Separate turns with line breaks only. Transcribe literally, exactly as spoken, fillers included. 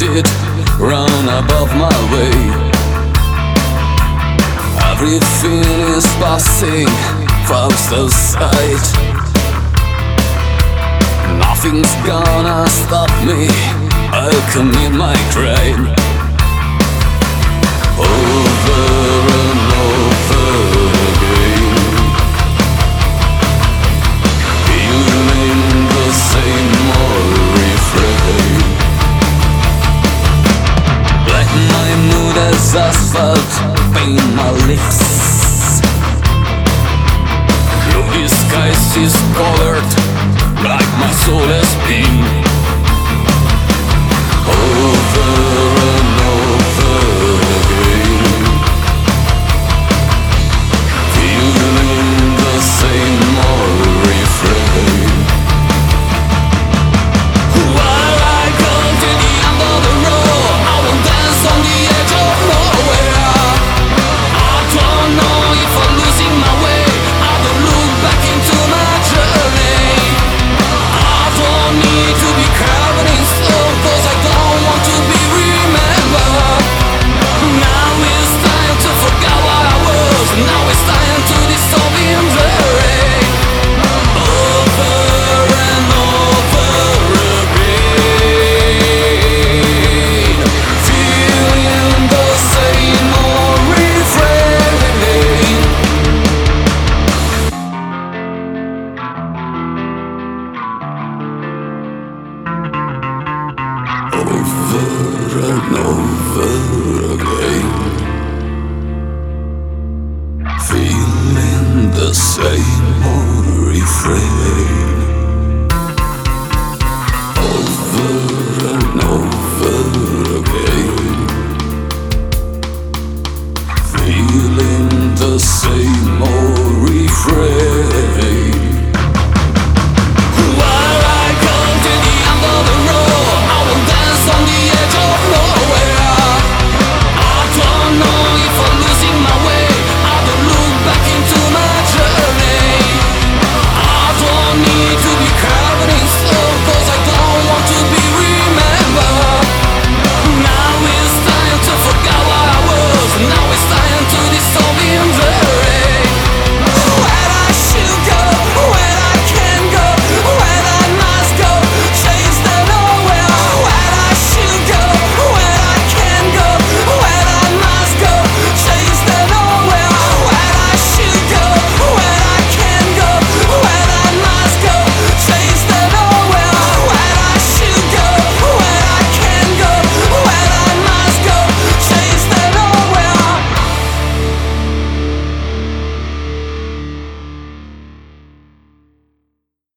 it round above my way. Everything is passing from the sight. Nothing's gonna stop me, I'll commit my crime over and over again, feeling the same old refrain. Black my mood as asphalt, paint my lips. Blue skies is colored like my soul has been. Over and over again, feeling the same old refrain. While I come to the end of the road, I will dance on the edge of nowhere. I don't know if I'm losing my way. I don't look back into my journey. I don't need to be covered in stone, 'cause I don't want to be remembered. Now it's time to forget what I was. Now it's time to dissolve in the rain. Over and over again, feeling the same old refrain. Over and over